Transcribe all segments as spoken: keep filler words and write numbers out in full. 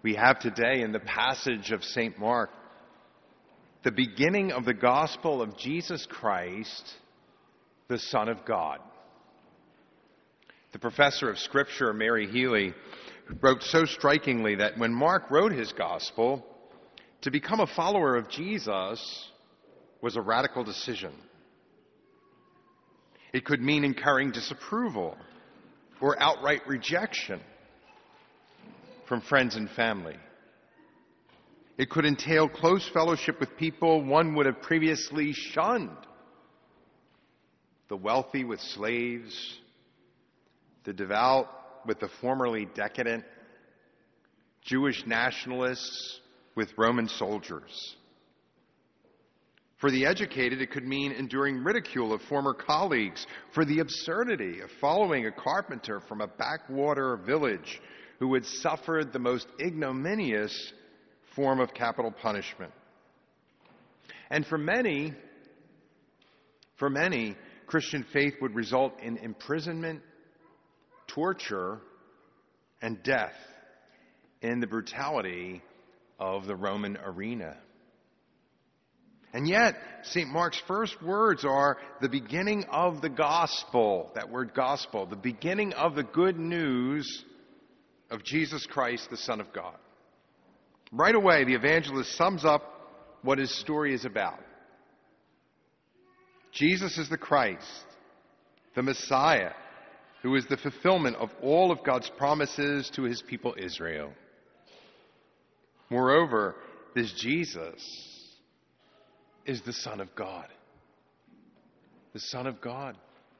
we have today in the passage of Saint Mark the beginning of the gospel of Jesus Christ, the Son of God. The professor of Scripture, Mary Healy, wrote so strikingly that when Mark wrote his gospel, to become a follower of Jesus was a radical decision. It could mean incurring disapproval or outright rejection from friends and family. It could entail close fellowship with people one would have previously shunned. The wealthy with slaves, the devout with the formerly decadent, Jewish nationalists with Roman soldiers. For the educated, it could mean enduring ridicule of former colleagues for the absurdity of following a carpenter from a backwater village who had suffered the most ignominious form of capital punishment. And for many, for many, Christian faith would result in imprisonment, torture, and death in the brutality of the Roman arena. And yet, Saint Mark's first words are the beginning of the gospel, that word gospel, the beginning of the good news of Jesus Christ, the Son of God. Right away, the evangelist sums up what his story is about. Jesus is the Christ, the Messiah, who is the fulfillment of all of God's promises to his people Israel. Moreover, this Jesus is the Son of God. The Son of God.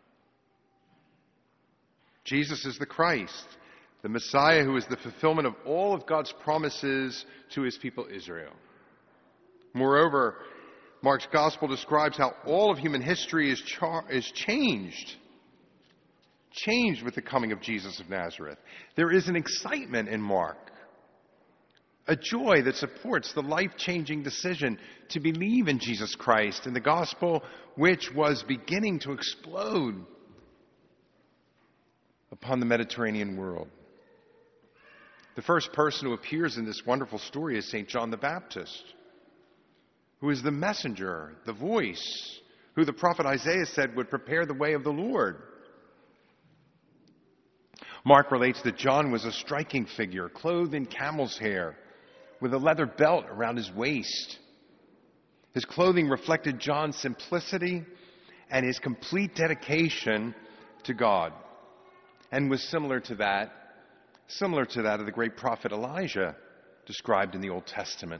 Jesus is the Christ, the Messiah who is the fulfillment of all of God's promises to his people Israel. Moreover, Mark's gospel describes how all of human history is, char- is changed. Changed with the coming of Jesus of Nazareth. There is an excitement in Mark, a joy that supports the life-changing decision to believe in Jesus Christ and the gospel which was beginning to explode upon the Mediterranean world. The first person who appears in this wonderful story is Saint John the Baptist, who is the messenger, the voice, who the prophet Isaiah said would prepare the way of the Lord. Mark relates that John was a striking figure, clothed in camel's hair, with a leather belt around his waist. His clothing reflected John's simplicity and his complete dedication to God, and was similar to that, similar to that of the great prophet Elijah, described in the Old Testament.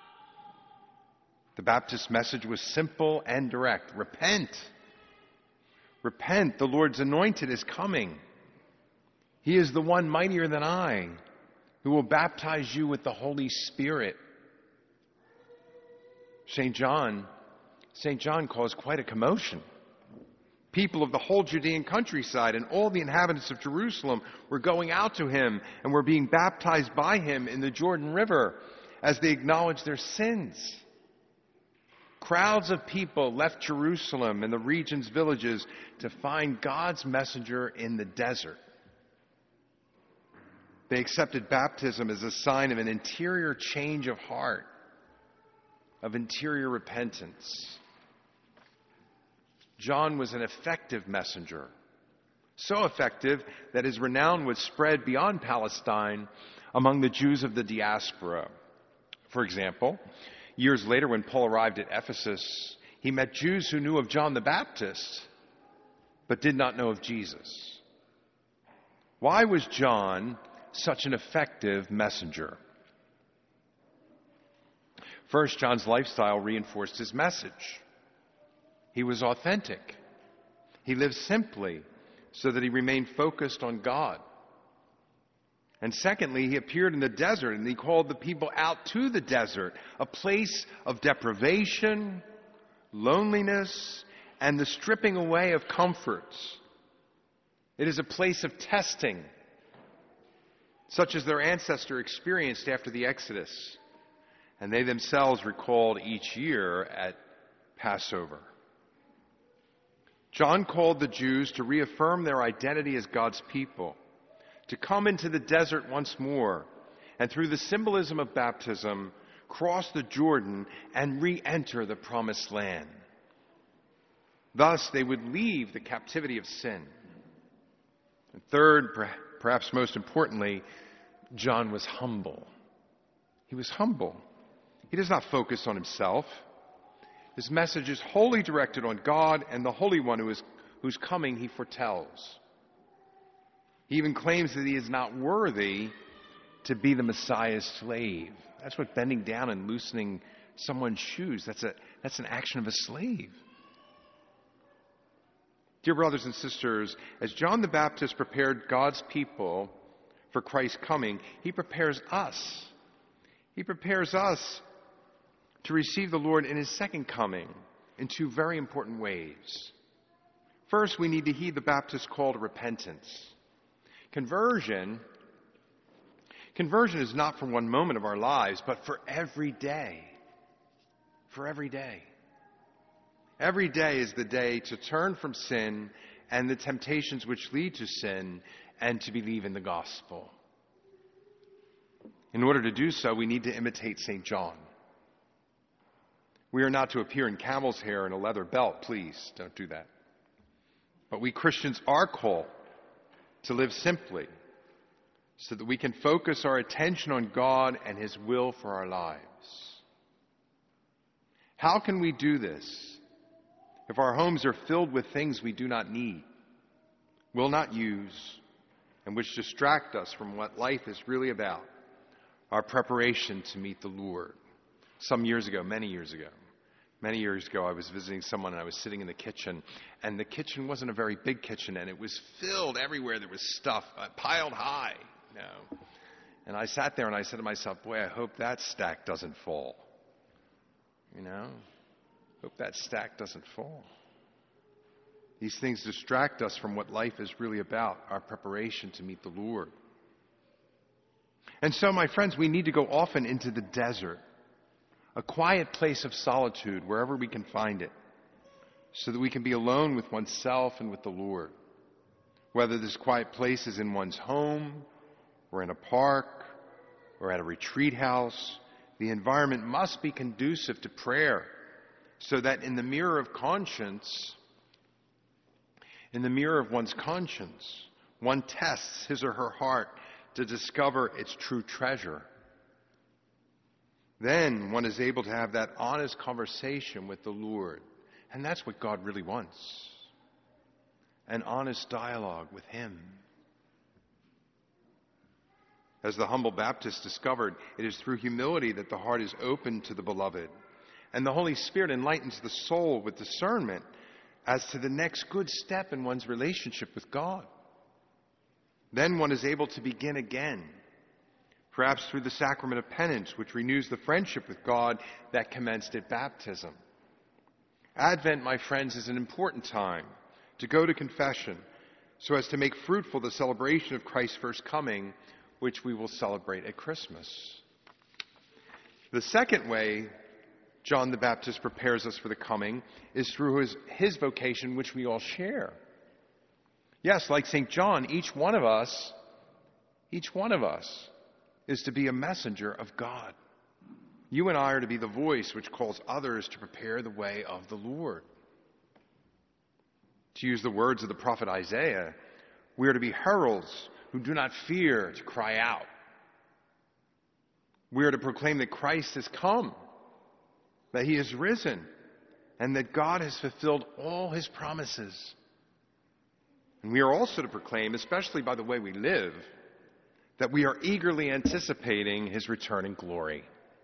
The Baptist message was simple and direct. Repent. Repent, the Lord's anointed is coming. He is the one mightier than I, who will baptize you with the Holy Spirit. Saint John, Saint John caused quite a commotion. People of the whole Judean countryside and all the inhabitants of Jerusalem were going out to him and were being baptized by him in the Jordan River as they acknowledged their sins. Crowds of people left Jerusalem and the region's villages to find God's messenger in the desert. They accepted baptism as a sign of an interior change of heart, of interior repentance. John was an effective messenger, so effective that his renown was spread beyond Palestine among the Jews of the diaspora. For example, years later when Paul arrived at Ephesus, he met Jews who knew of John the Baptist, but did not know of Jesus. Why was John such an effective messenger? First, John's lifestyle reinforced his message. He was authentic. He lived simply so that he remained focused on God. And secondly, he appeared in the desert and he called the people out to the desert, a place of deprivation, loneliness, and the stripping away of comforts. It is a place of testing, such as their ancestor experienced after the Exodus, and they themselves recalled each year at Passover. John called the Jews to reaffirm their identity as God's people, to come into the desert once more, and through the symbolism of baptism, cross the Jordan and re-enter the promised land. Thus, they would leave the captivity of sin. And third, perhaps most importantly, John was humble. He was humble. He does not focus on himself. His message is wholly directed on God and the Holy One who is, whose coming he foretells. He even claims that he is not worthy to be the Messiah's slave. That's what bending down and loosening someone's shoes, that's a that's an action of a slave. Dear brothers and sisters, as John the Baptist prepared God's people for Christ's coming, he prepares us. He prepares us to receive the Lord in his second coming in two very important ways. First, we need to heed the Baptist's call to repentance. Conversion, conversion is not for one moment of our lives, but for every day. For every day. Every day is the day to turn from sin and the temptations which lead to sin and to believe in the gospel. In order to do so, we need to imitate Saint John. We are not to appear in camel's hair and a leather belt. Please, don't do that. But we Christians are called to live simply so that we can focus our attention on God and his will for our lives. How can we do this if our homes are filled with things we do not need, will not use, and which distract us from what life is really about, our preparation to meet the Lord? Some years ago, many years ago, many years ago, I was visiting someone and I was sitting in the kitchen, and the kitchen wasn't a very big kitchen, and it was filled everywhere. There was stuff uh, piled high, you know. And I sat there and I said to myself, boy, I hope that stack doesn't fall. You know, hope that stack doesn't fall. These things distract us from what life is really about, our preparation to meet the Lord. And so, my friends, we need to go often into the desert, a quiet place of solitude, wherever we can find it, so that we can be alone with oneself and with the Lord. Whether this quiet place is in one's home, or in a park, or at a retreat house, the environment must be conducive to prayer, so that in the mirror of conscience, in the mirror of one's conscience, one tests his or her heart to discover its true treasure. Then one is able to have that honest conversation with the Lord. And that's what God really wants. An honest dialogue with him. As the humble Baptist discovered, it is through humility that the heart is open to the beloved. And the Holy Spirit enlightens the soul with discernment as to the next good step in one's relationship with God. Then one is able to begin again, perhaps through the sacrament of penance, which renews the friendship with God that commenced at baptism. Advent, my friends, is an important time to go to confession so as to make fruitful the celebration of Christ's first coming, which we will celebrate at Christmas. The second way John the Baptist prepares us for the coming is through his, his vocation, which we all share. Yes, like Saint John, each one of us, each one of us is to be a messenger of God. You and I are to be the voice which calls others to prepare the way of the Lord. To use the words of the prophet Isaiah, we are to be heralds who do not fear to cry out. We are to proclaim that Christ has come, that he is risen, and that God has fulfilled all his promises. And we are also to proclaim, especially by the way we live, that we are eagerly anticipating his return in glory.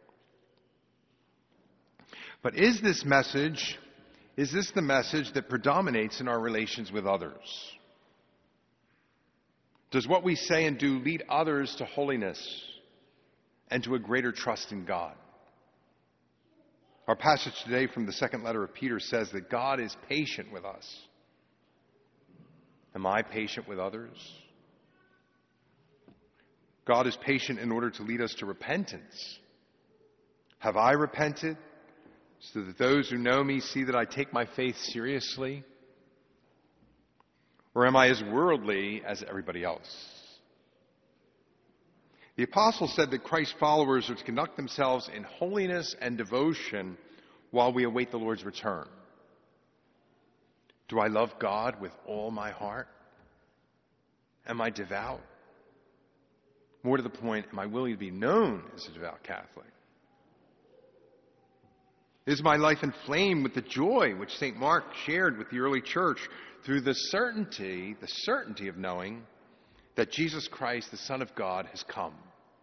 But is this message, is this the message that predominates in our relations with others? Does what we say and do lead others to holiness and to a greater trust in God? Our passage today from the second letter of Peter says that God is patient with us. Am I patient with others? God is patient in order to lead us to repentance. Have I repented so that those who know me see that I take my faith seriously? Or am I as worldly as everybody else? The apostle said that Christ's followers are to conduct themselves in holiness and devotion while we await the Lord's return. Do I love God with all my heart? Am I devout? More to the point, am I willing to be known as a devout Catholic? Is my life inflamed with the joy which Saint Mark shared with the early church through the certainty, the certainty of knowing that Jesus Christ, the Son of God, has come?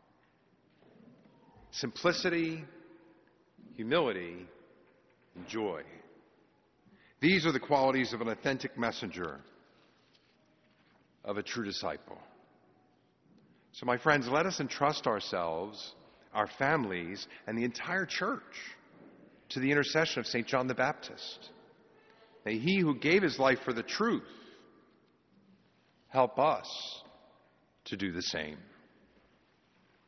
Simplicity, humility, and joy. These are the qualities of an authentic messenger, of a true disciple. So, my friends, let us entrust ourselves, our families, and the entire church to the intercession of Saint John the Baptist. May he who gave his life for the truth help us to do the same.